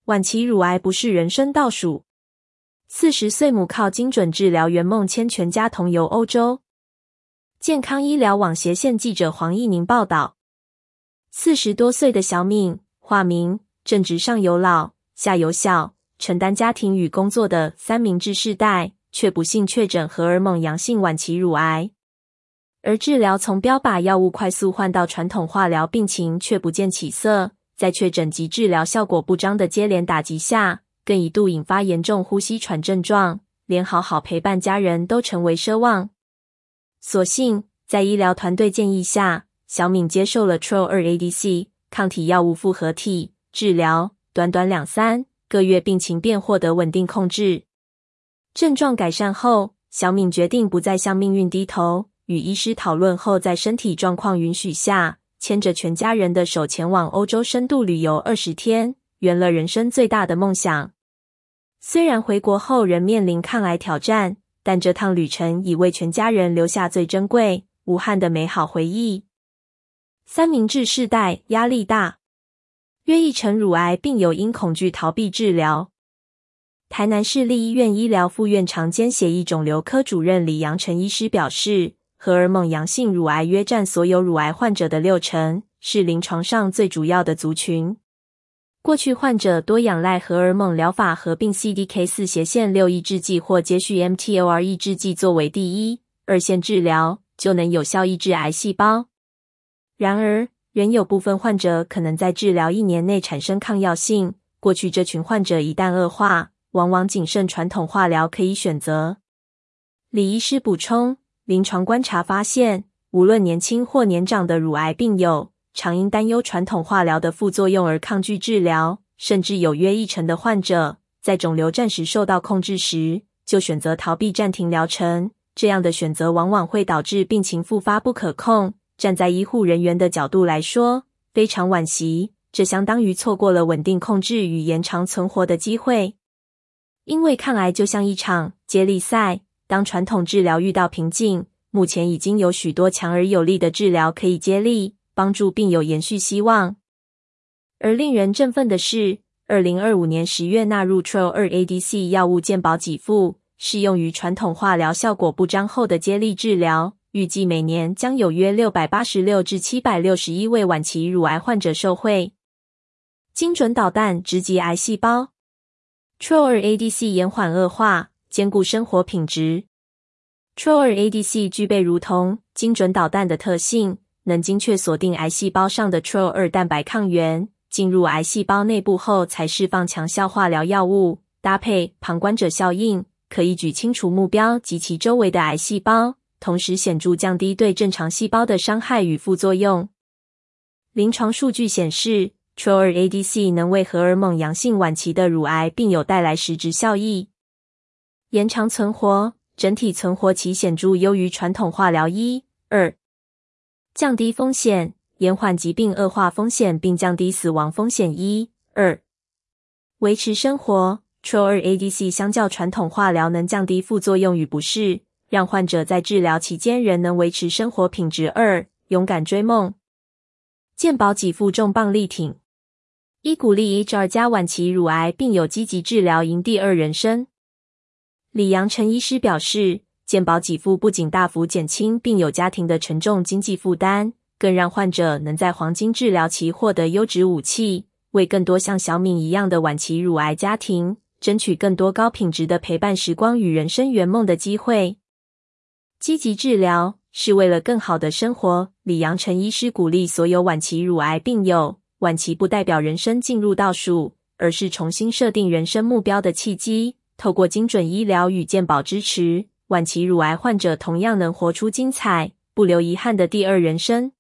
晚期乳癌不是人生倒数。40岁母靠精准治疗圆梦牵全家同游欧洲。健康医疗网斜线记者黄义宁报道，40多岁的小敏，化名，正值上有老下有小，承担家庭与工作的三明治世代，却不幸确诊荷尔蒙阳性晚期乳癌。而治疗从标靶药物快速换到传统化疗，病情却不见起色，在确诊及治疗效果不彰的接连打击下，更一度引发严重呼吸喘症状，连好好陪伴家人都成为奢望。所幸，在医疗团队建议下，小敏接受了 TROL2-ADC 抗体药物复合体治疗，短短2-3个月病情便获得稳定控制。症状改善后，小敏决定不再向命运低头，与医师讨论后，在身体状况允许下，牵着全家人的手前往欧洲深度旅游20天，圆了人生最大的梦想。虽然回国后仍面临抗癌挑战，但这趟旅程已为全家人留下最珍贵、无憾的美好回忆。三明治世代压力大，约一成乳癌病友因恐惧逃避治疗。台南市立医院医疗副院长兼血液肿瘤科主任李阳成医师表示，荷尔蒙阳性乳癌约占所有乳癌患者的60%，是临床上最主要的族群。过去患者多仰赖荷尔蒙疗法合并 CDK4 斜线6抑制剂或接续 mTOR 抑制剂作为第一、二线治疗，就能有效抑制癌细胞。然而，仍有部分患者可能在治疗1年内产生抗药性，过去这群患者一旦恶化，往往仅剩传统化疗可以选择。李医师补充，临床观察发现，无论年轻或年长的乳癌病友，常因担忧传统化疗的副作用而抗拒治疗，甚至有约一成的患者，在肿瘤暂时受到控制时，就选择逃避暂停疗程。这样的选择往往会导致病情复发不可控。站在医护人员的角度来说，非常惋惜，这相当于错过了稳定控制与延长存活的机会。因为抗癌就像一场接力赛，当传统治疗遇到瓶颈，目前已经有许多强而有力的治疗可以接力，帮助病友延续希望。而令人振奋的是，2025年10月纳入 TROL2-ADC 药物健保给付，适用于传统化疗效果不彰后的接力治疗，预计每年将有约686至761位晚期乳癌患者受惠。精准导弹直击癌细胞， TROL2-ADC 延缓恶化，兼顾生活品质。TROL2-ADC 具备如同精准导弹的特性，能精确锁定癌细胞上的 TROL2 蛋白抗原，进入癌细胞内部后才释放强效化疗药物，搭配旁观者效应，可一举清除目标及其周围的癌细胞，同时显著降低对正常细胞的伤害与副作用。临床数据显示， TROL2-ADC 能为荷尔蒙阳性晚期的乳癌病友带来实质效益，延长存活，整体存活期显著优于传统化疗1、2，降低风险，延缓疾病恶化风险并降低死亡风险1、2，维持生活。TROL2-ADC 相较传统化疗能降低副作用与不适，让患者在治疗期间仍能维持生活品质。2、勇敢追梦，健保给付重磅力挺，一鼓励 HR+ 晚期乳癌病友积极治疗赢第二人生。李阳成医师表示，健保给付不仅大幅减轻病友家庭的沉重经济负担，更让患者能在黄金治疗期获得优质武器，为更多像小敏一样的晚期乳癌家庭争取更多高品质的陪伴时光与人生圆梦的机会。积极治疗是为了更好的生活，李阳成医师鼓励所有晚期乳癌病友，晚期不代表人生进入倒数，而是重新设定人生目标的契机。透过精准医疗与健保支持，晚期乳癌患者同样能活出精彩、不留遗憾的第二人生。